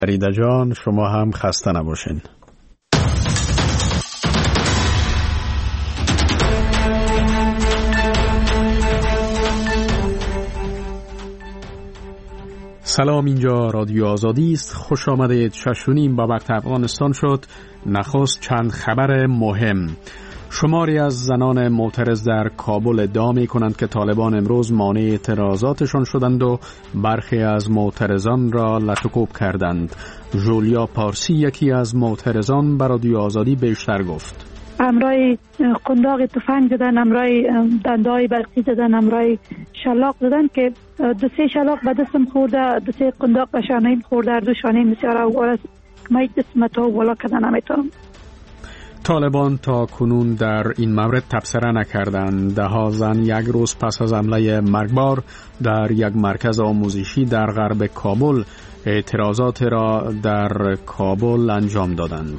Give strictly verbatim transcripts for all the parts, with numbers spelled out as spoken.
فریده جان شما هم خسته نباشین. سلام، اینجا رادیو آزادی است. خوش آمدید. شش و نیم با وقت افغانستان شد. نخست چند خبر مهم. شماری از زنان معترض در کابل ادعا می کنند که طالبان امروز مانع اعتراضاتشان شدند و برخی از معترضان را لطوکوب کردند. جولیا پارسی یکی از معترضان به رادیو آزادی بیشتر گفت. امرای قنداق تفنگ زدن، امرای دندای برقی زدن، امرای شلاق زدن که دو سه شلاق به دستم خورده، دو سه قنداق به شانه‌ام خورده، دو شانه‌ام بسیار اوار است. من دستم تا بالا کردن نمیتونم. طالبان تا کنون در این مورد تبصره نکردند. ده ها زن یک روز پس از حمله مرگبار در یک مرکز آموزشی در غرب کابل اعتراضات را در کابل انجام دادند.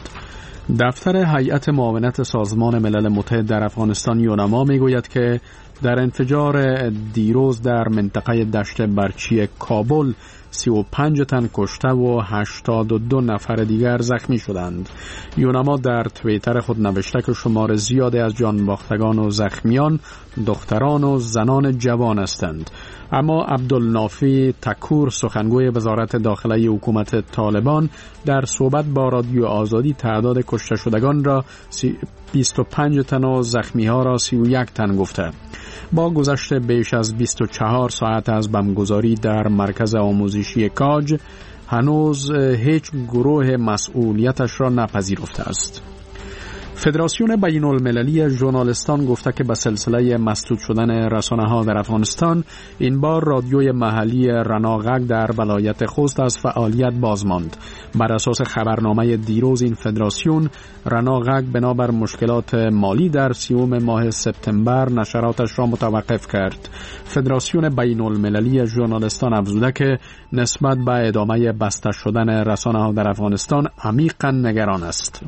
دفتر هیئت معاونت سازمان ملل متحد در افغانستان یونما میگوید که در انفجار دیروز در منطقه دشت برچی کابل سی و پنج تن کشته و هشتاد و دو نفر دیگر زخمی شدند. یونما در توییتر خود نوشته که شمار زیادی از جانباختگان و زخمیان دختران و زنان جوان هستند. اما عبدالنافی تکور سخنگوی وزارت داخلی حکومت طالبان در صحبت با رادیو آزادی تعداد کشته شدگان را بیست و پنج تن و زخمی ها را سی و یک تن گفته. با گذشت بیش از بیست و چهار ساعت از بمبگذاری در مرکز آموزشی کاج هنوز هیچ گروه مسئولیتش را نپذیرفته است. فدراسیون بین المللی ژورنالیستان گفته که به سلسله مسدود شدن رسانه‌ها در افغانستان این بار رادیوی محلی رناغک در ولایت خوست از فعالیت باز ماند. بر اساس خبرنامه دیروز این فدراسیون، رناغک بنابر مشکلات مالی در سیوم ماه سپتامبر نشراتش را متوقف کرد. فدراسیون بین المللی ژورنالیستان افزوده که نسبت به ادامه بسته شدن رسانه‌ها در افغانستان عمیقاً نگران است.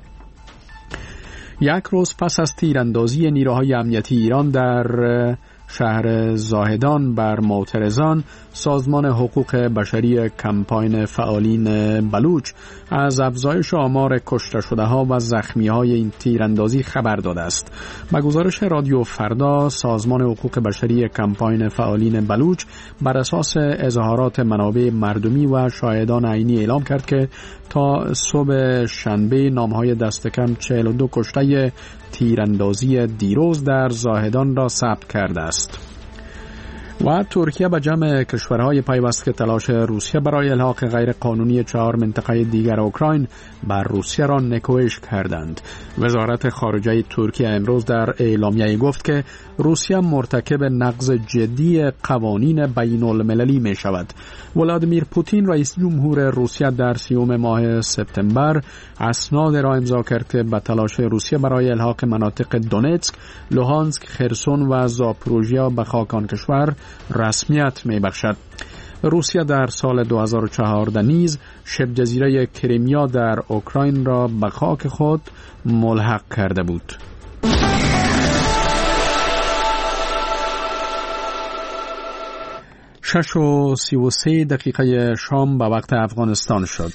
یک روز پس از تیراندازی نیروهای امنیتی ایران در شهر زاهدان بر معترضان، سازمان حقوق بشری کمپاین فعالین بلوچ از افزایش آمار کشته شده ها و زخمی های این تیراندازی خبر داده است. با گزارش رادیو فردا، سازمان حقوق بشری کمپاین فعالین بلوچ بر اساس اظهارات منابع مردمی و شاهدان عینی اعلام کرد که تا صبح شنبه نامهای دست کم چهل و دو کشته تیراندازی دیروز در زاهدان را ثبت کرده است. و ترکیه به جمع کشورهای پیوست که تلاش روسیه برای الحاق غیر قانونی چهار منطقه دیگر اوکراین بر روسیه را نکوهش کردند. وزارت خارجه ترکیه امروز در اعلامیه گفت که روسیه مرتکب نقض جدی قوانین بین المللی می شود. ولادیمیر پوتین رئیس جمهور روسیه در سیوم ماه سپتامبر اسناد را امضا کرد که به تلاش روسیه برای الحاق مناطق دونتسک، لوهانسک، خرسون و زاپروژیا به خاک آن کشور رسمیت می بخشد. روسیه در سال دو هزار و چهارده نیز شبه جزیره کریمیا در اوکراین را به خاک خود ملحق کرده بود. شش و سی و سه دقیقه شام به وقت افغانستان شد.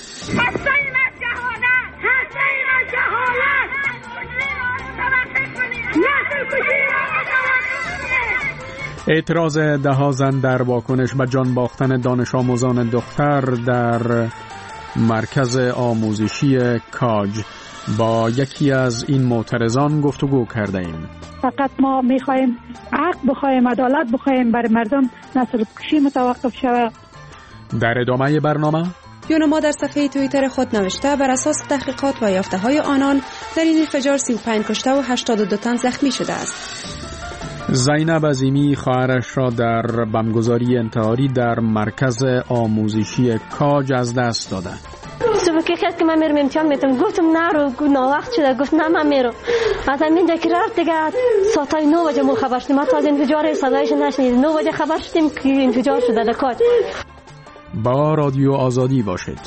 اعتراض ده ها زن در واکنش به جان باختن دانش آموزان دختر در مرکز آموزشی کاج. با یکی از این معترضان گفتگو کرده ایم. فقط ما میخوایم حق بخوایم، عدالت بخوایم، برای مردم نسل کشی متوقف شود. در ادامه برنامه یونما در صفحه توییتر خود نوشته بر اساس تحقیقات و یافته‌های آنان در این انفجار سی و پنج کشته و هشتاد و دو تن زخمی شده است. زینب عظیمی خواهرش را در بمبگذاری انتحاری در مرکز آموزشی کاج از دست داده. صبح که خیلی که من میرم امتحان میتونم گفتم نرو، ناوقت شده، گفت نه من میرم. از همینجا که رفت دیگه ساعت نه بجه ما خبر شدیم. حتی از انفجار صدایش نشنیدیم. نه بجه خبر شدیم که انفجار شده در کاج. با رادیو آزادی باشید.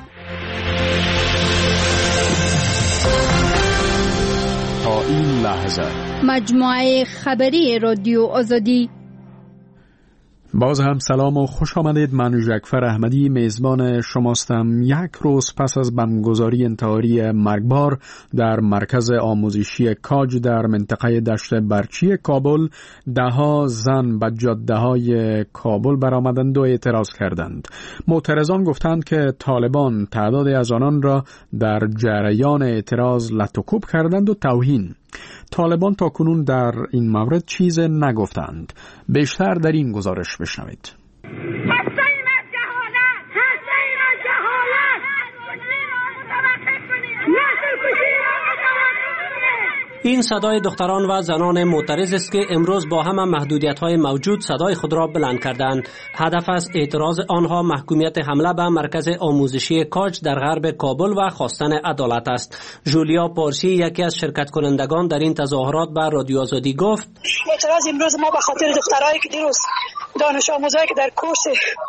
تا این لحظه مجموعه خبری رادیو آزادی. باز هم سلام و خوش آمدید. من جعفر احمدی میزبان شماستم. یک روز پس از بمبگذاری انتحاری مرگبار در مرکز آموزشی کاج در منطقه دشت برچی کابل، دهها زن به جاده‌های کابل برآمدند و اعتراض کردند. معترضان گفتند که طالبان تعدادی از آنان را در جریان اعتراض لطوکوب کردند و توهین. طالبان تا کنون در این مورد چیز نگفتند. بیشتر در این گزارش بشنوید. این صدای دختران و زنان معترض است که امروز با همه محدودیت‌های موجود صدای خود را بلند کردند. هدف از اعتراض آنها محکومیت حمله به مرکز آموزشی کاج در غرب کابل و خواستن عدالت است. جولیا پارسی یکی از شرکت کنندگان در این تظاهرات به رادیو آزادی گفت: اعتراض امروز ما به خاطر دخترایی که دیروز دانش آموزایی که در کورس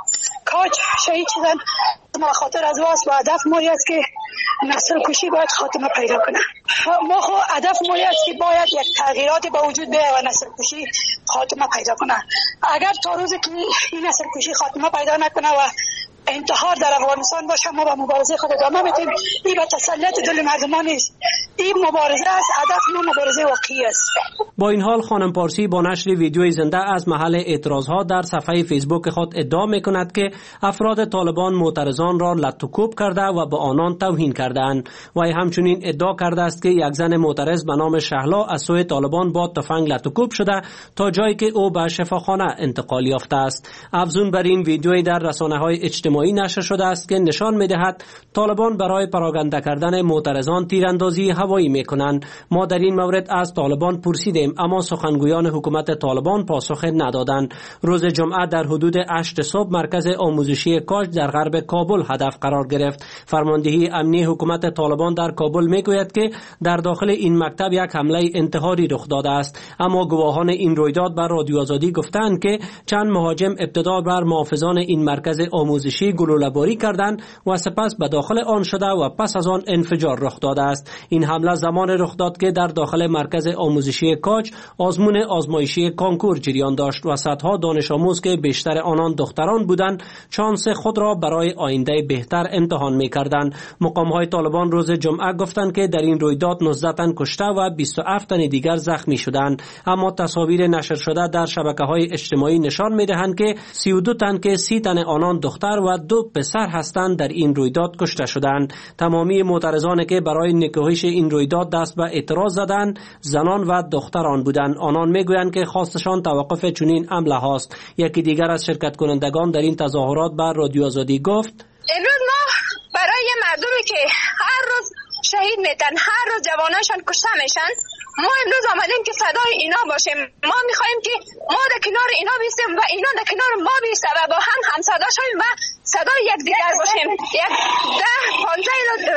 کاج شهید شدن، ما خاطر از واس و هدف ما است که نسل کشی باید خاتمه پیدا کنه. ما خو هدف ما است که باید یک تغییراتی به وجود بیاید و نسل کشی خاتمه پیدا کنه. اگر تا روزی که این نسل کشی خاتمه پیدا نکنه و انتحار در افغانستان باشه، ما با مبارزه خود ادامه میدیم. این به تسلط دل مردمان نیست، این مبارزه است. هدف ما مبارزه واقعی است. با این حال خانم پارسی با نشر ویدیوی زنده از محل اعتراضها در صفحه فیسبوک خود ادعا میکند که افراد طالبان معترضان را لطوکوب کرده و به آنان توهین کردند. وی همچنین ادعا کرده است که یک زن معترض به نام شهلا از سوی طالبان با تفنگ لطوکوب شده تا جایی که او به شفاخانه انتقال یافته است. افزون بر این ویدیوی در رسانه‌های اجتماعی نشر شده است که نشان می‌دهد طالبان برای پراگنده کردن معترضان تیراندازی هوایی می‌کنند. ما در این مورد از طالبان پرسیدیم، اما سخنگویان حکومت طالبان پاسخ ندادند. روز جمعه در حدود هشت صبح مرکز آموزشی کاج در غرب کابل هدف قرار گرفت. فرماندهی امنی حکومت طالبان در کابل میگوید که در داخل این مکتب یک حمله انتحاری رخ داده است، اما گواهان این رویداد بر رادیو آزادی گفتند که چند مهاجم ابتدا بر محافظان این مرکز آموزشی گلوله‌باری کردند و سپس به داخل آن شده و پس از آن انفجار رخ داده است. این حمله زمان رخ داد که در داخل مرکز آموزشی کاج آزمون آزمایشی کانکور جریان داشت و صدها دانش آموز که بیشتر آنان دختران بودند شانس خود را برای آینده بهتر امتحان می‌کردند. مقام‌های طالبان روز جمعه گفتند که در این رویداد نوزده تن کشته و بیست و هفت تن دیگر زخمی شدند، اما تصاویر نشر شده در شبکه‌های اجتماعی نشان می‌دهند که سی و دو تن که سی تن آنان دختر و دو پسر هستند در این رویداد کشته شدند. تمامی معترضانی که برای نکوهش این رویداد دست به اعتراض زدند زنان و دختران بودند. آنان میگویند که خواستشان توقف چنین حمله هاست. یکی دیگر از شرکت کنندگان در این تظاهرات بر رادیو آزادی گفت: امروز ما برای مردمی که هر روز شهید میتن، هر روز جواناشان کشته میشن، ما امروز آمدیم که صدای اینا باشیم. ما میخوایم که ما در کنار اینا بیستیم و اینا در کنار ما بیسته و با هم همصدا شویم و صدای یکدیگر باشیم. یک ده پانزده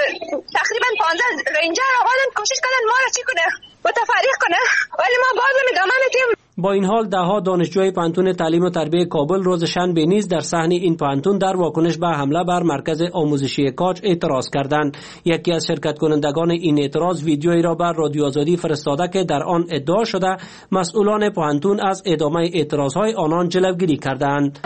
تقریبا پانزده رنجر آمدن کوشش کردن ما را چی کنه متفرق کنه، ولی ما باز ادامه میدیم. با این حال دهها دانشجوی پانتون تعلیم و تربیت کابل روز شنبه نیز در صحن این پانتون در واکنش به حمله بر مرکز آموزشی کاج اعتراض کردند. یکی از شرکت کنندگان این اعتراض ویدیویی را بر رادیو آزادی فرستاده که در آن ادعا شده مسئولان پانتون از ادامه اعتراضهای آنان جلوگیری کردند.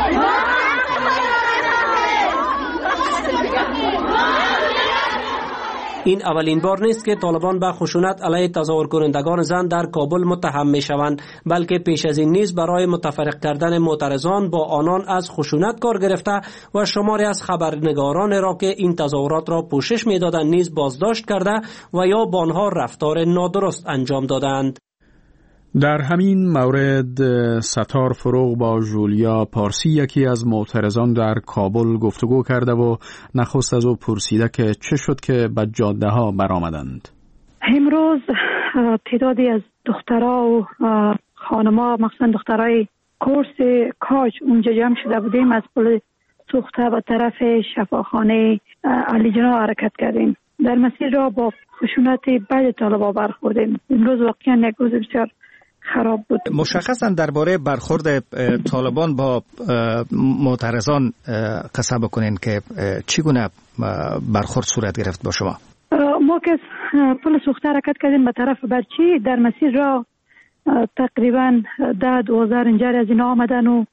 این اولین بار نیست که طالبان به خشونت علیه تظاهر کنندگان زن در کابل متهم می شوند، بلکه پیش از این نیز برای متفرق کردن معترضان با آنان از خشونت کار گرفته و شماری از خبرنگاران را که این تظاهرات را پوشش می دادند نیز بازداشت کرده و یا با آنها رفتار نادرست انجام دادند. در همین مورد ستار فروغ با جولیا پارسی یکی از معترضان در کابل گفتگو کرده و نخست از او پرسیده که چه شد که به جاده ها برآمدند. امروز تعدادی از دخترها و خانم‌ها مخصوصا دخترای کورس کاج اونجا جمع شده بودیم. از پل سوخته به طرف شفاخانه علی جنا حرکت کردیم. در مسیر را با خشونت بعد طالبان برخوردیم. امروز واقعا یک روز بسیار خراب بود. مشخصا درباره برخورد طالبان با معترضان قصه بکنین که چگونه برخورد صورت گرفت با شما؟ ما که پل سوخته حرکت کردیم به طرف برچی، در مسیر را تقریبا ده دوازده رنجر از اینا آمدن و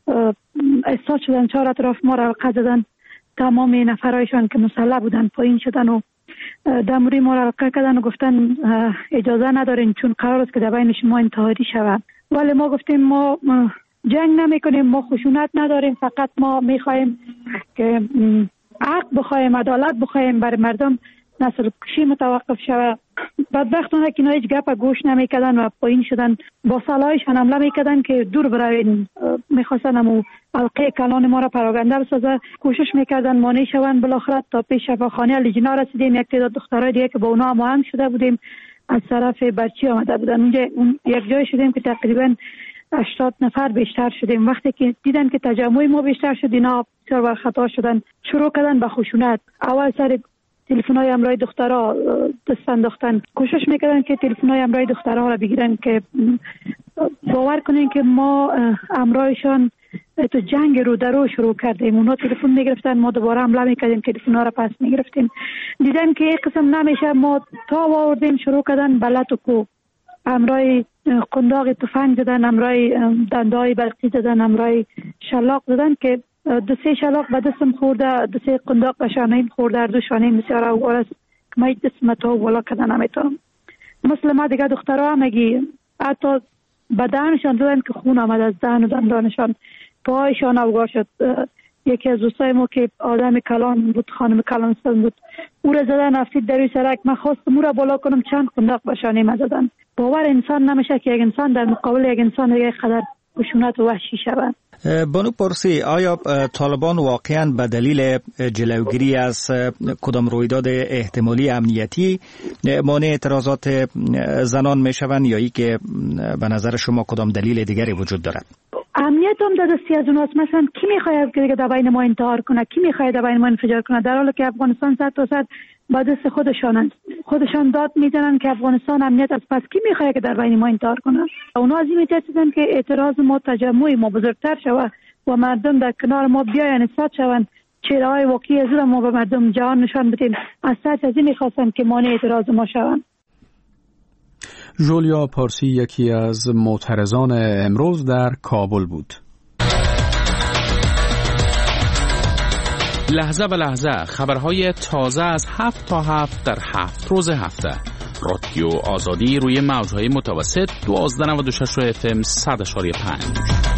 استاد شدن، چهار اطراف ما را حلقه زدن. تمام نفرایشان که مسلح بودن پایین شدن و دموری ما را حلقه کردن و گفتن اجازه ندارین چون قرار است که در بین شما انتحاری شود. ولی ما گفتیم ما جنگ نمی کنیم، ما خشونت نداریم، فقط ما می خواهیم که حق بخواهیم، عدالت بخواهیم، برای مردم نسل کشی متوقف شود. بدبختانه که اینا هیچ گپ گوش نمی کردن و پایین شدن، با سلاحشان حمله می کردن که دور بروین، می خواستن امو حلقه کلان ما را پراگنده بسازه. کوشش می کردن مانع شوند. بالاخره تا پیش شفاخانه لیجنا رسیدیم. یک تعداد دخترای دیگه که با اونا هماهنگ شده بودیم از طرف برچی آمده بودن. اونجا اون یک جای شدیم که تقریبا هشتاد نفر بیشتر شدیم. وقتی که دیدن که تجمع ما بیشتر شد، اینا بسیار بر خطا شدن، شروع کردن به خشونت. اول سر تلفن‌های همراه دخترها دست انداختن، کوشش میکردن که تلفن‌های همراه دخترها را بگیرن که باور کنین که ما همراهشان تو جنگ رو در رو شروع کردیم. اونا تلفن میگرفتن، ما دوباره حمله میکردیم، تلفن‌ها را پس میگرفتیم. دیدن که یک قسم نمیشه، ما تا آوردیم، شروع کردن بلت و کو، همراه قنداق تفنگ زدن، همراه دندای برقی زدن، همراه شلاق زدن که دو سه شلاق به دستم خورده، دو سه قنداق به شانه‌ام خورده، هر دو شانه‌ام بسیار اوار است که من دستم تا بالا کردن نمیتونم. مثل ما دیگه دخترها همگی حتی بدنشان دیدن که خون آمد از دهن و دندانشان، پایشان اوار شد. یکی از دوستای ما که آدم کلان بود، خانم کلانستان بود، او را زدن افتید در روی سرک. من خواستم او را بالا کنم، چند قنداق به شانه‌ام زدن. باور انسان نمیشه که یک انسان در مقابل یک انسان دیگه قدر خشونت و وحشی شود. بانو پارسی، آیا طالبان واقعا به دلیل جلوگیری از کدام رویداد احتمالی امنیتی مانع اعتراضات زنان میشوند یا ای که به نظر شما کدام دلیل دیگری وجود دارد؟ امنیت هم در دستی از اوناست. مثلا کی میخواد که در بین ما انتحار کنه؟ کی میخواد در بین ما انفجار کنه؟ در حالی که افغانستان صد تا صد با دست خودشان است. خودشان داد میزنن که افغانستان امنیت است. پس کی میخواد که در بین ما انتحار کنه؟ اونا از این میترسیدن که اعتراض ما، تجمع ما بزرگتر شود و مردم در کنار ما بیاین، استاد شوند، چهره های واقعی از ما به مردم جهان نشان بدیم. از سر از این میخواستن که مانع اعتراض ما شوند. ژولیا پارسی یکی از معترضان امروز در کابل بود. لحظه به لحظه خبرهای تازه از هفت تا هفت در هفت روز هفته. رادیو آزادی روی موجهای متوسط دوازده نود و شش اف ام صد اشاری پنج.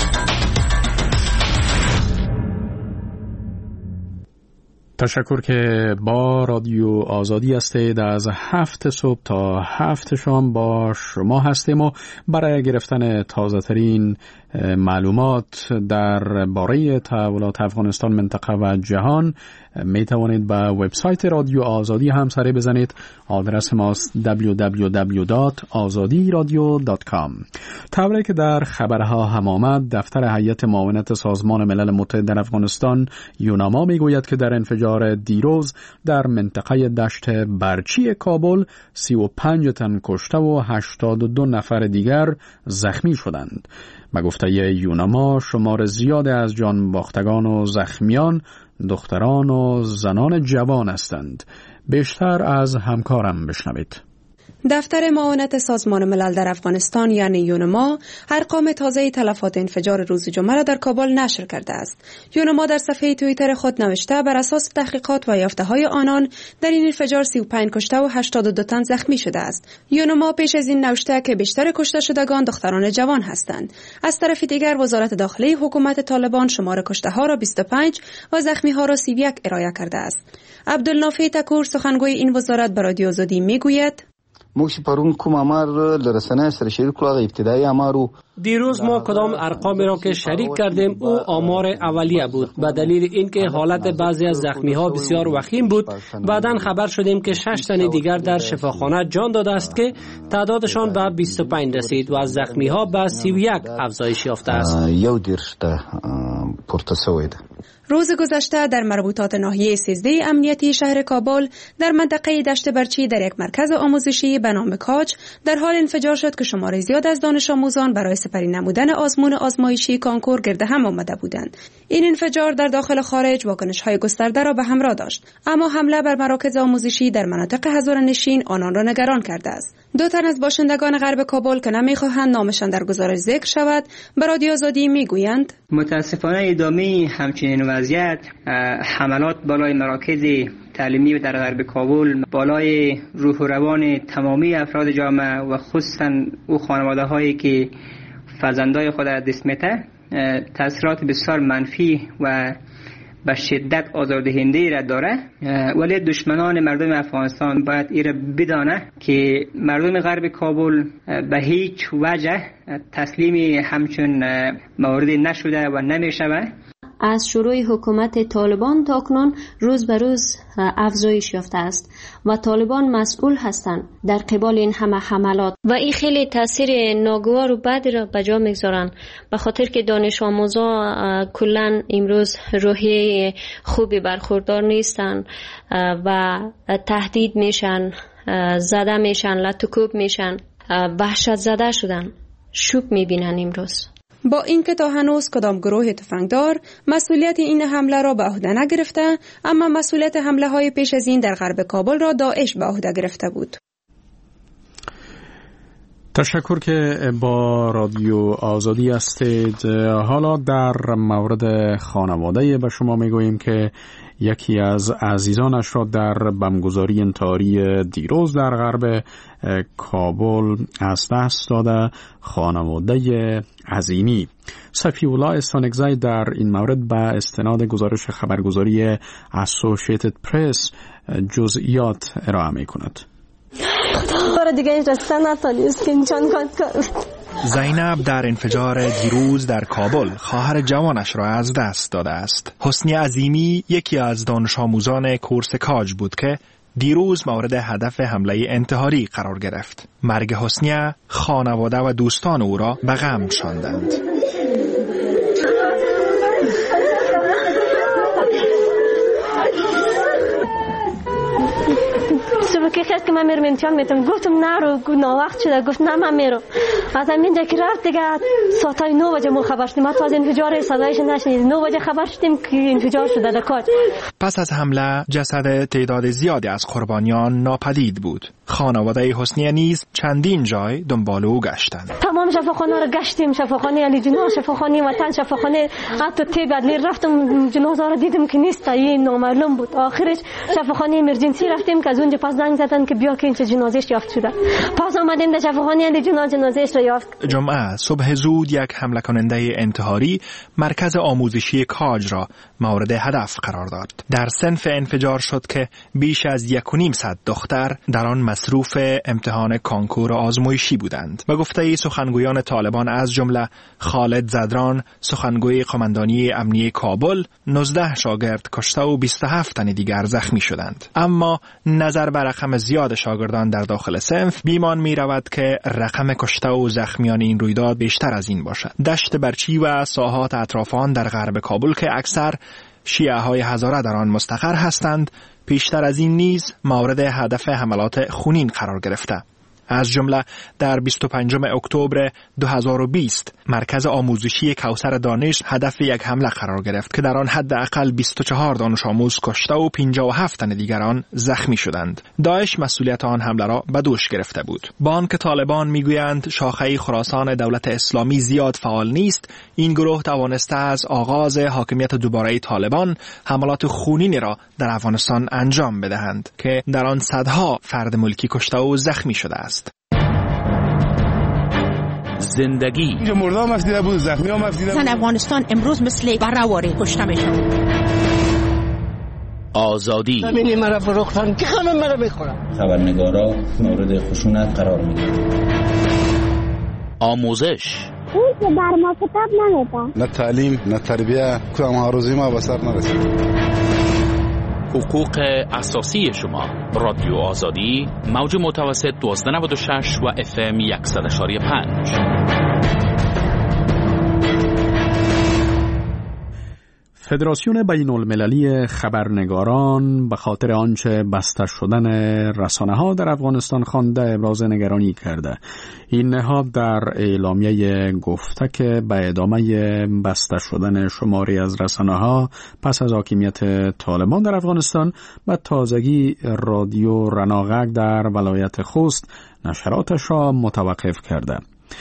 تشکر که با رادیو آزادی هستید. از هفت صبح تا هفت شام با شما هستیم و برای گرفتن تازه ترین معلومات در باره تحولات افغانستان، منطقه و جهان می توانید به وبسایت رادیو آزادی هم سری بزنید. آدرس ماست دبلیو دبلیو دبلیو دات آزادی رادیو دات کام. طوری که در خبرها هم آمد، دفتر هیئت معاونت سازمان ملل متحد در افغانستان یوناما می گوید که در انفجار دیروز در منطقه دشت برچی کابل سی و پنج تن کشته و هشتاد و دو نفر دیگر زخمی شدند. به گفته یوناما شمار زیاد از جان باختگان و زخمیان دختران و زنان جوان هستند. بیشتر از همکارم بشنوید. دفتر معاونت سازمان ملل در افغانستان یعنی یونما ارقام تازه تلفات انفجار روز جمعه را در کابل نشر کرده است. یونما در صفحه توییتر خود نوشته بر اساس تحقیقات و یافته‌های آنان در این انفجار سی و پنج کشته و هشتاد و دو تن زخمی شده است. یونما پیش از این نوشته که بیشتر کشته شدگان دختران جوان هستند. از طرف دیگر وزارت داخلی حکومت طالبان شمار کشته ها را بیست و پنج و زخمی ها را سی و یک ارائه کرده است. عبدالنافع تکور سخنگوی این وزارت به رادیو آزادی میگوید موږ پرون کوم امر لرسنه سره شریک کړو، ابتدایي امارو دیروز ما کدام ارقامی را که شریک کردیم او آمار اولیه بود. به دلیل اینکه حالت بعضی از زخمی ها بسیار وخیم بود، بعداً خبر شدیم که شش تن دیگر در شفاخانه جان داده است که تعدادشان به بیست و پنج رسید و از زخمی ها به سی و یک افزایش یافته است. یو دیرشته پورته شوی ده. روز گذشته در مربوطات ناحیه سیزده امنیتی شهر کابل در منطقه دشت برچی در یک مرکز آموزشی به نام کاج در حال انفجار شد که شمار زیاد از دانش آموزان برای سپری نمودن آزمون آزمایشی کانکور گرد هم آمده بودند. این انفجار در داخل خارج واکنش‌های گسترده را به همراه داشت، اما حمله بر مراکز آموزشی در مناطق هزاره‌نشین آنان را نگران کرده است. دو تن از باشندگان غرب کابل که نمی‌خواهند نامشان در گزارش ذکر شود، به رادیو آزادی می‌گویند متاسفانه ادامه همچنین وضعیت حملات بالای مراکز تعلیمی در غرب کابل بالای روح و روان تمامی افراد جامعه و خصوصا او خانواده هایی که فرزندای خود را دست میده تاثیرات بسیار منفی و به شدت آزاردهنده را داره. ولی دشمنان مردم افغانستان باید این را بدانه که مردم غرب کابل به هیچ وجه تسلیم همچون موردی نشده و نمیشود. از شروع حکومت طالبان تا کنون روز به روز افزایش یافته است و طالبان مسئول هستند در قبال این همه حملات و این خیلی تاثیر ناگوار و بدی را به جا میگذارند، به خاطر که دانش آموزا کلا امروز روحیه خوبی برخوردار نیستند و تهدید میشن، زده میشن، لطوکوب میشن، وحشت زده شدن، شوک میبینن امروز. با اینکه تا هنوز کدام گروه تفنگدار مسئولیت این حمله را به عهده نگرفته، اما مسئولیت حمله های پیش از این در غرب کابل را داعش به عهده گرفته بود. تشکر که با رادیو آزادی هستید. حالا در مورد خانواده به شما میگوییم که یکی از عزیزانش را در بمبگذاری انتحاری دیروز در غرب کابل از دست داده. خانواده عظیمی صفی الله استانگزی در این مورد به استناد گزارش خبرگزاری اسوسییتد پرس جزئیات ارائه می کند. زینب در انفجار دیروز در کابل خواهر جوانش را از دست داده است. حسنی عظیمی یکی از دانش آموزان کورس کاج بود که دیروز مورد هدف حمله انتحاری قرار گرفت. مرگ حسنی خانواده و دوستان او را به غم شاندند. که خیلی که من میرم امتحان میتونم گفتم نرو ناوقت شده، گفت نه من میرم. از همینجا که رفت دیگه ساعت نه بجه ما خبر شدیم، حتی از انفجار صدایش نشنیدیم. نه بجه خبر شدیم که انفجار شده در کاج. پس از حمله جسد تعداد زیادی از قربانیان ناپدید بود. خانواده حسنی نیز چندین جای دنبال او گشتند. تمام شفاخانه رو گشتیم، شفاخانه علی جناح، شفاخانه وطن، شفاخانه حتی تیب عدلی رفتم، جنازه رو دیدم که نیست، این نامعلوم بود. آخرش شفاخانه امرجنسی رفتیم که از اونجا پس زنگ زدن که بیا که این جنازه‌اش یافت شده. پس آمدیم در شفاخانه علی جناح جنازه‌اش رو یافت. جمعه صبح زود یک حمله کننده انتحاری مرکز آموزشی کاج را مورد هدف قرار داد. در صنف انفجار شد که بیش از یک و نیم صد دختر در آن مصروف امتحان کانکور آزمایشی بودند. به گفته سخنگویان طالبان از جمله خالد زدران سخنگوی قماندانی امنیه کابل، نوزده شاگرد کشته و بیست و هفت تن دیگر زخمی شدند. اما نظر بر رقم زیاد شاگردان در داخل صنف بیمان می رود که رقم کشته و زخمیان این رویداد بیشتر از این باشد. دشت برچی و ساحات اطراف آن در غرب کابل که اکثر شیعه های هزاره در آن مستقر هستند، پیشتر از این نیز مورد هدف حملات خونین قرار گرفته. از جمله در بیست و پنجم اکتبر دو هزار و بیست مرکز آموزشی کوثر دانش هدف یک حمله قرار گرفت که در آن حداقل بیست و چهار دانش آموز کشته و پنجاه و هفت تن دیگران زخمی شدند. داعش مسئولیت آن حمله را به دوش گرفته بود. با آنکه طالبان میگویند شاخه خراسان دولت اسلامی زیاد فعال نیست، این گروه توانسته از آغاز حاکمیت دوباره طالبان حملات خونینی را در افغانستان انجام بدهند که در آن صدها فرد ملکی کشته و زخمی شده است. زندگی اینجا مرده هم افدیده بود، زخمی هم افدیده بود. افغانستان امروز مثل برهواری کشته میشن. آزادی همینی مرا فروختن که همه مرا میخورن. خبرنگارا مورد خشونت قرار میگیرن. آموزش اون که بر ما کتاب نمیدن. نه تعلیم نه تربیه، کدام هاروزی ما به سر نرسید. حقوق اساسی شما. رادیو آزادی موج متوسط دوازده نود و شش و اف ام صد و پنج. فدراسیون بین المللی خبرنگاران به خاطر آنچه بسته شدن رسانه‌ها در افغانستان خوانده ابراز نگرانی کرده. این نهاد در اعلامیه گفته که به ادامه بسته شدن شماری از رسانه‌ها پس از حاکمیت طالبان در افغانستان به تازگی رادیو رناغک در ولایت خوست نشراتش را متوقف کرده.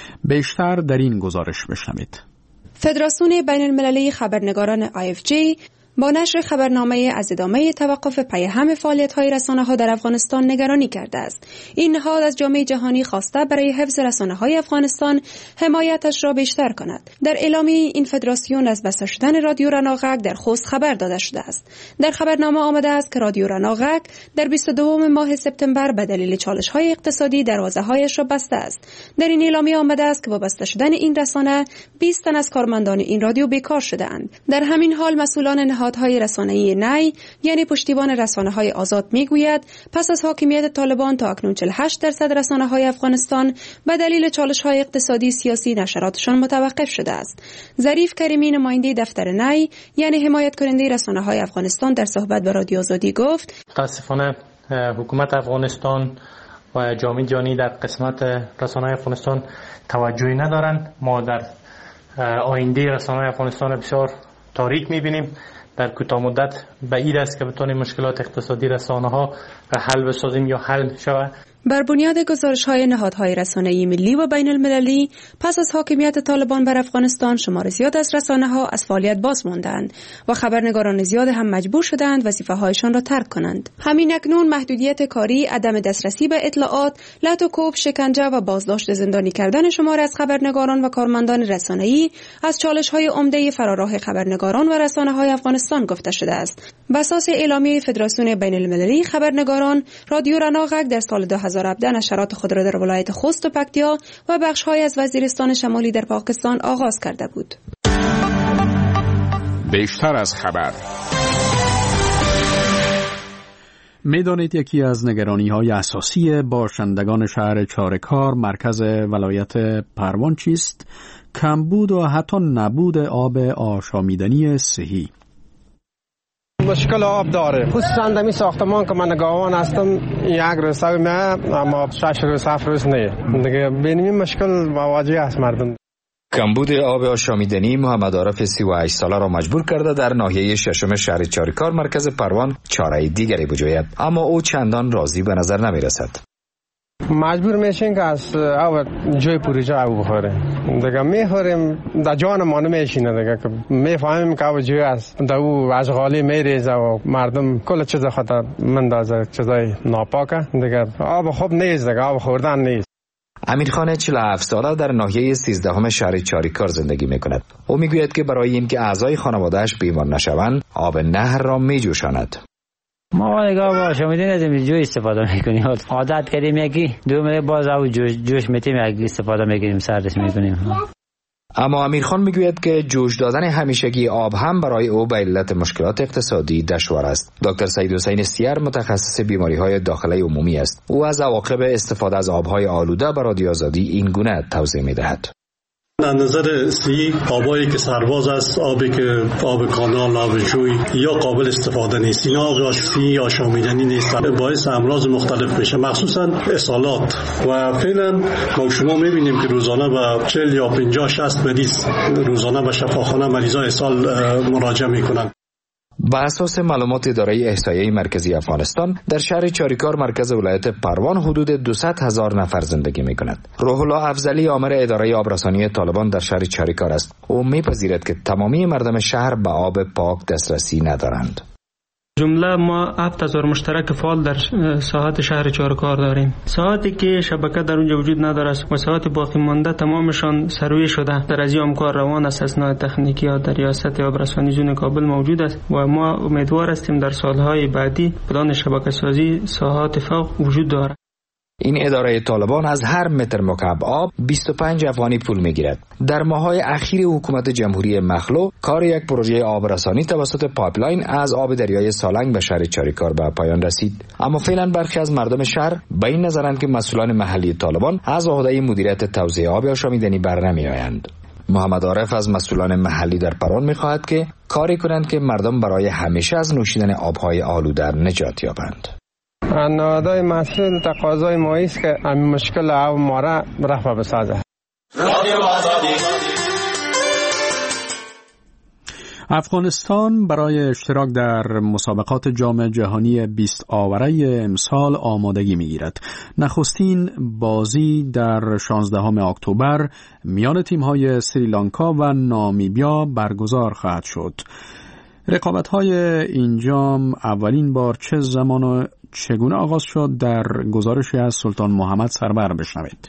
بیشتر در این گزارش بشنوید. فدراسیون بین المللی خبرنگاران آی اف جی با نشر خبرنامه از ادامه توقف پیهم فعالیت‌های رسانه‌ها در افغانستان نگرانی کرده است. این نهاد از جامعه جهانی خواسته برای حفظ رسانه‌های افغانستان حمایتش را بیشتر کند. در اعلامیه این فدراسیون از بسته شدن رادیو رناغک در خوست خبر داده شده است. در خبرنامه آمده است که رادیو رناغک در بیست و دوم ماه سپتامبر به دلیل چالش‌های اقتصادی دروازه‌هایش را بسته است. در این اعلامیه آمده است که با بسته شدن این رسانه بیست تن از کارمندان این رادیو بیکار شده‌اند. در همین حال مسئولان نهادهای رسانه‌ای نی یعنی پشتیبان رسانه‌های آزاد میگوید پس از حاکمیت طالبان تا اکنون چهل و هشت درصد رسانه‌های افغانستان به دلیل چالش‌های اقتصادی سیاسی نشراتشان متوقف شده است. ظریف کریمی نماینده دفتر نی یعنی حمایت کننده رسانه‌های افغانستان در صحبت با رادیو آزادی گفت متأسفانه حکومت افغانستان و جامعه جهانی در قسمت رسانه‌های افغانستان توجهی ندارند. ما در آینده رسانه‌های افغانستان بسیار تاریک می‌بینیم. در کوتاه مدت بعید است که بتوانیم مشکلات اقتصادی رسانه‌ها را حل بسازیم یا حل شود. بر بنیاد گزارش‌های نهادهای رسانه‌ای ملی و بین المللی پس از حاکمیت طالبان بر افغانستان شمار زیاد از رسانه‌ها از فعالیت باز ماندند و خبرنگاران زیاد هم مجبور شدند وظیفه‌هایشان را ترک کنند. همین اکنون محدودیت کاری، عدم دسترسی به اطلاعات، لط و کوب، شکنجه و بازداشت زندانی کردن شمار از خبرنگاران و کارمندان رسانه‌ای از چالش‌های عمده فراراه خبرنگاران و رسانه‌های افغانستان گفته شده است. بر اساس اعلامیه فدراسیون بین المللی خبرنگاران، رادیو رناغک در سال دو هزار و هفده نشرات خود را در ولایت خوست و پکتیا و بخش‌های از وزیرستان شمالی در پاکستان آغاز کرده بود. بیشتر از خبر میدانید یکی از نگرانی‌های اساسی باشندگان شهر چارکار مرکز ولایت پروان چیست؟ کمبود و حتی نبود آب آشامیدنی صحی. مشکل آب داره، خصوصا در این ساختمان که من نگاهبان هستم یک روز نه اما شش روز هفت روز نه دیگه ببینیم مشکل مواجه است مردم. کمبود آب آشامیدنی محمد عارف سی و هشت ساله را مجبور کرده در ناحیه ششم شهر چاریکار مرکز پروان چاره دیگری بجوید، اما او چندان راضی به نظر نمی رسد. مجبور میشین که از آب جای پروژه آب بخوره دیگه میخوریم در جان ما نمیشینه دیگه که میفهمیم که آب جای است در او اشغالی میریزه و مردم کل چیز خطر مندازه چیزای ناپاکه دیگه آب خوب نیست دیگه آب خوردن نیست. امیرخان چهل و هفت ساله در ناحیه سیزدهم شهر چاریکار زندگی میکند. او میگوید که برای اینکه اعضای خانواده‌اش بیمار نشوند آب نهر را میجوشاند. ما دیگه با آشامیدنی از جوی استفاده میکنیم، عادت کردیم یکی دو میله باز او جوش جوش میتیم یک استفاده میکنیم سردش میکنیم. اما امیرخان میگوید که جوش دادن همیشگی آب هم برای او به علت مشکلات اقتصادی دشوار است. دکتر سید حسین سیر متخصص بیماری‌های داخلی عمومی است. او از عواقب استفاده از آب‌های آلوده به رادیو آزادی این گونه توضیح میدهد. از نظر سی آبایی که سرباز است، آبی که آب کانال، آب جوی یا قابل استفاده نیست، اینا آب سی آشامیدنی نیست، باعث امراض مختلف میشه، مخصوصا اسهالات. و فعلا ما شما میبینیم که روزانه به چهل یا پنجاه شصت مریض روزانه به شفاخانه مریضا اسهال مراجعه میکنن. با اساس معلومات اداره احصایه مرکزی افغانستان در شهر چاریکار مرکز ولایت پروان حدود دویست هزار نفر زندگی می‌کند. روح الله افضلی آمر اداره آبرسانی طالبان در شهر چاریکار است. او می‌پذیرد که تمامی مردم شهر به آب پاک دسترسی ندارند. جمله ما هفت هزار مشترک فعال در ساحات شهر چارکار داریم. ساحاتی که شبکه در اونجا وجود نداره و ساحات باقی مانده تمامشان سروی شده. در از این کار روان است. اسناد تکنیکی ها در ریاست آبرسانی زون کابل موجود است و ما امیدوار هستیم در سالهای بعدی پلان شبکه سازی ساحات فوق وجود دارد. این اداره طالبان از هر متر مکعب آب بیست و پنج افغانی پول میگیرد. در ماه‌های اخیر حکومت جمهوری مخلوع کار یک پروژه آبرسانی توسط پایپلاین از آب دریای سالنگ به شهر چاریکار به پایان رسید. اما فعلا برخی از مردم شهر به این نظرند که مسئولان محلی طالبان از عهده مدیریت توزیع آب آشامیدنی برنمیآیند. محمد عارف از مسئولان محلی در پروان می‌خواهد که کاری کنند که مردم برای همیشه از نوشیدن آبهای آلوده نجات یابند. نهادهای مسئول تقاضای ما است که همین مشکل آب ما را رفع بسازه. افغانستان برای اشتراک در مسابقات جام جهانی بیست آوره امسال آمادگی می‌گیرد. نخستین بازی در شانزدهم اکتبر میان تیم‌های سریلانکا و نامیبیا برگزار خواهد شد. رقابت‌های این جام اولین بار چه زمان و چگونه آغاز شد؟ در گزارشی از سلطان محمد سرور بشنوید.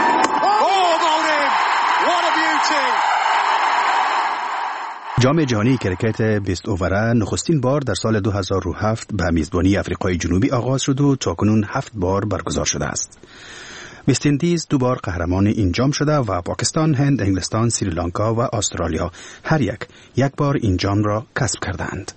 جام جهانی کرکت بیست اووره نخستین بار در سال دو هزار و هفت به میزبانی آفریقای جنوبی آغاز شد و تاکنون هفت بار برگزار شده است. وست اندیز دو بار قهرمان این جام شده و پاکستان، هند، انگلستان، سریلانکا و استرالیا هر یک یک بار این جام را کسب کردند.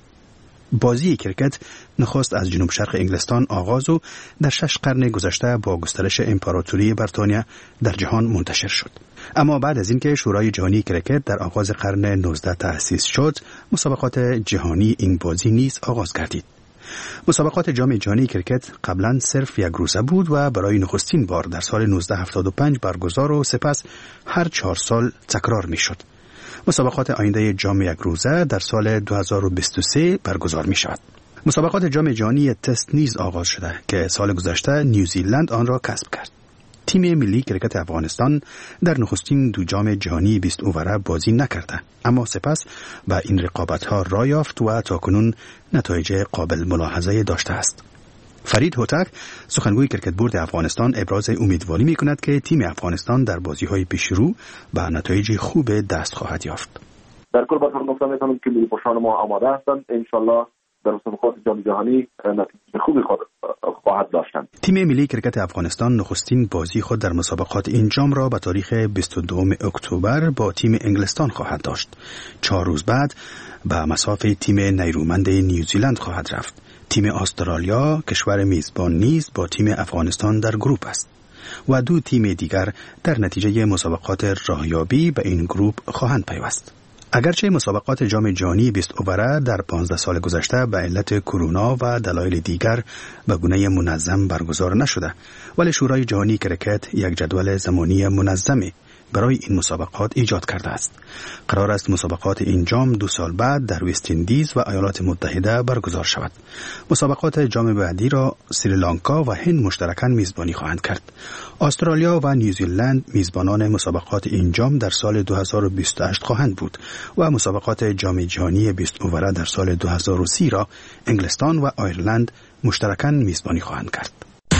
بازی کرکت نخست از جنوب شرق انگلستان آغاز و در شش قرن گذشته با گسترش امپراتوری بریتانیا در جهان منتشر شد. اما بعد از اینکه شورای جهانی کرکت در آغاز قرن نوزدهم تأسیس شد، مسابقات جهانی این بازی نیز آغاز گردید. مسابقات جام جهانی کرکت قبلا صرف یک روزه بود و برای نخستین بار در سال نوزده هفتاد و پنج برگزار و سپس هر چهار سال تکرار می شد. مسابقات آینده جام یک روزه در سال دو هزار و بیست و سه برگزار می شود. مسابقات جام جهانی تست نیز آغاز شده که سال گذشته نیوزیلند آن را کسب کرد. تیم ملی کرکت افغانستان در نخستین دو جام جهانی بیست اووره بازی نکرده، اما سپس به این رقابت‌ها راه یافت و تاکنون نتایج قابل ملاحظه داشته است. فرید هوتک، سخنگوی کرکت بورد افغانستان، ابراز امیدواری می‌کند که تیم افغانستان در بازی‌های پیشرو به نتایج خوب دست خواهد یافت. در کل بازار گفتم می‌کنم که ملی‌پوشان ما آماده هستند، ان شاءالله در مسابقات جام جهانی نتیجه خوبی خواهد داشتند. تیم ملی کرکت افغانستان نخستین بازی خود در مسابقات این جام را به تاریخ بیست و دوم اکتبر با تیم انگلستان خواهد داشت. چهار روز بعد به مسافه تیم نیرومند نیوزیلند خواهد رفت. تیم استرالیا، کشور میزبان، نیز با تیم افغانستان در گروپ است و دو تیم دیگر در نتیجه مسابقات راهیابی به این گروپ خواهند پیوست. اگرچه مسابقات جام جهانی بیست اووره در پانزده سال گذشته به علت کرونا و دلایل دیگر به گونه منظم برگزار نشده، ولی شورای جهانی کرکت یک جدول زمانی منظمی برای این مسابقات ایجاد کرده است. قرار است مسابقات این جام دو سال بعد در وست اندیز و ایالات متحده برگزار شود. مسابقات جام بعدی را سریلانکا و هند مشترکاً میزبانی خواهند کرد. استرالیا و نیوزیلند میزبانان مسابقات این جام در سال دو هزار و بیست و هشت خواهند بود و مسابقات جام جهانی بیست اووره در سال دو هزار و سی را انگلستان و آیرلند مشترکاً میزبانی خواهند کرد.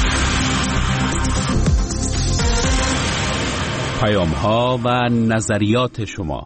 پیام‌ها و نظریات شما.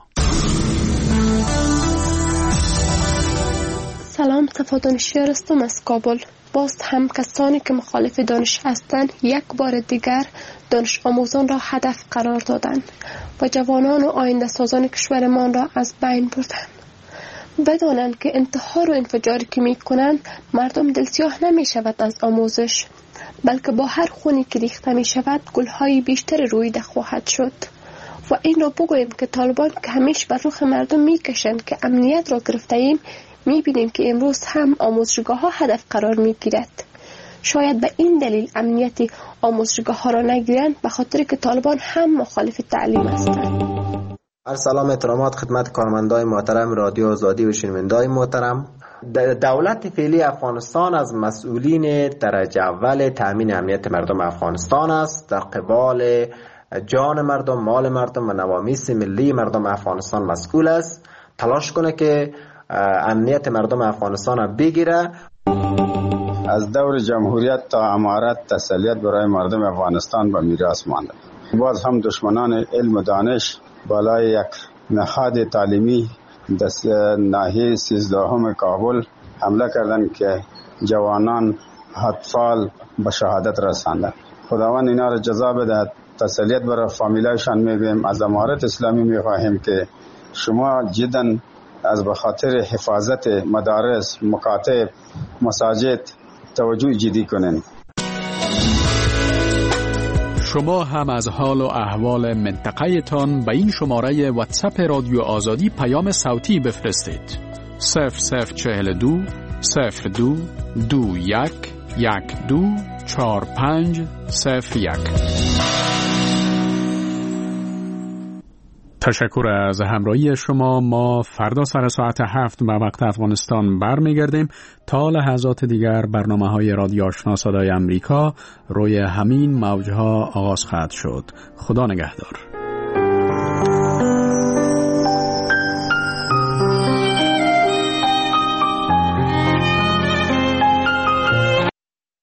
سلام، صفا دانشیار هستم از کابل. باز هم کسانی که مخالف دانش هستند یک بار دیگر دانش آموزان را هدف قرار دادند و جوانان و آینده سازان کشورمان را از بین بردند. بدانند که انتحار و انفجاری که می کنند مردم دلسیاه نمی شود از آموزش، بلکه با هر خونی که ریخته می شود گلهای بیشتر رویده خواهد شد. و این را بگوییم که طالبان که همیشه بر رخ مردم می کشند که امنیت را گرفته ایم، می بینیم که امروز هم آموزشگاه ها هدف قرار می گیرد. شاید به این دلیل امنیت آموزشگاه ها را نگیرند، به خاطر که طالبان هم مخالف تعلیم هستند. هر سلام احترامات خدمت کارمندای محترم رادیو آزادی و شنوندای محترم. دولت فعلی افغانستان از مسئولین درجه اول تامین امنیت مردم افغانستان است. در قبال جان مردم، مال مردم و نوامیس ملی مردم افغانستان مسئول است. تلاش کنه که امنیت مردم افغانستان را بگیره. از دور جمهوریت تا امارت تسلیت برای مردم افغانستان به میراث مانده. باز هم دشمنان علم و دانش بالای یک نهاد تعلیمی دست ناحیه سیزدهم کابل حمله کردند که جوانان اطفال به شهادت رساندند. خداوند اینا را جزا بدهد. تسلیت برای فامیلایشان میگویم. از امارت اسلامی میخواهیم که شما جدا از به خاطر حفاظت مدارس، مکاتب، مساجد توجه جدی کنین. شما هم از حال و احوال منطقه تان به این شماره واتساپ رادیو آزادی پیام صوتی بفرستید. صفر صفر چهل دو صفر دو دو یک یک دو چهار پنج صفر یک. تشکر از همراهی شما. ما فردا سر ساعت هفت به وقت افغانستان برمیگردیم. تا لحظات دیگر برنامه های رادیو آشنا صدای امریکا روی همین موجها آغاز خواهد شد. خدا نگهدار.